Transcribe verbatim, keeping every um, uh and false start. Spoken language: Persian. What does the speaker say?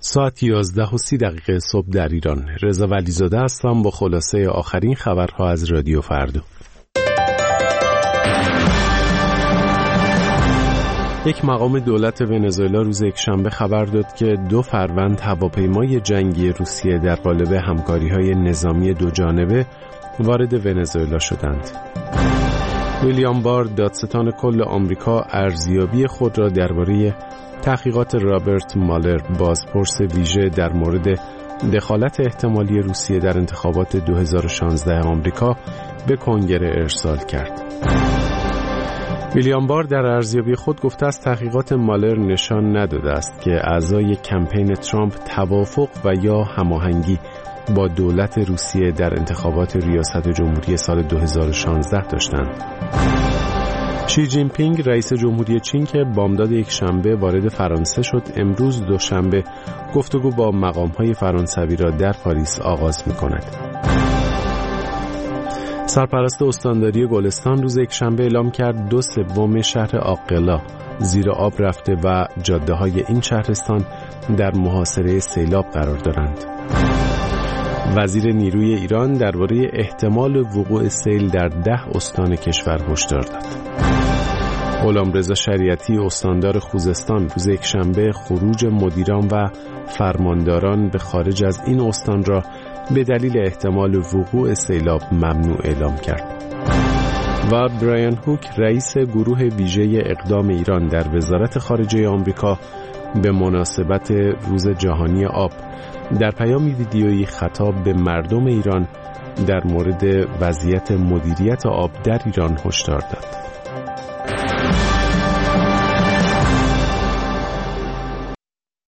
ساعت یازده و سی دقیقه صبح در ایران. رضا ولیزاده هستم با خلاصه آخرین خبرها از رادیو فردا. یک مقام دولت ونزوئلا روز یکشنبه خبر داد که دو فروند هواپیمای جنگی روسیه در قالب همکاری‌های نظامی دو جانبه وارد ونزوئلا شدند. ویلیام بار، دادستان کل آمریکا، ارزیابی خود را درباره تحقیقات رابرت مالر، بازپرس ویژه در مورد دخالت احتمالی روسیه در انتخابات دو هزار و شانزده آمریکا به کنگره ارسال کرد. ویلیام بار در ارزیابی خود گفته است تحقیقات مالر نشان نداده است که اعضای کمپین ترامپ توافق و یا هماهنگی با دولت روسیه در انتخابات ریاست جمهوری سال دو هزار و شانزده داشتند. شی جین پینگ، رئیس جمهوری چین که بامداد یک شنبه وارد فرانسه شد، امروز دوشنبه گفتگو با مقام‌های فرانسوی را در پاریس آغاز می‌کند. سرپرست استانداری گلستان روز یکشنبه اعلام کرد دو سوم شهر عاقلا زیر آب رفته و جاده‌های این شهرستان در محاصره سیلاب قرار دارند. وزیر نیروی ایران درباره احتمال وقوع سیل در ده استان کشور هشدار داد. غلامرضا شریعتی، استاندار خوزستان، روز یکشنبه خروج مدیران و فرمانداران به خارج از این استان را به دلیل احتمال وقوع سیلاب ممنوع اعلام کرد. و برایان هوک، رئیس گروه ویژه اقدام ایران در وزارت خارجه آمریکا، به مناسبت روز جهانی آب در پیامی ویدیویی خطاب به مردم ایران در مورد وضعیت مدیریت آب در ایران هشدار داد.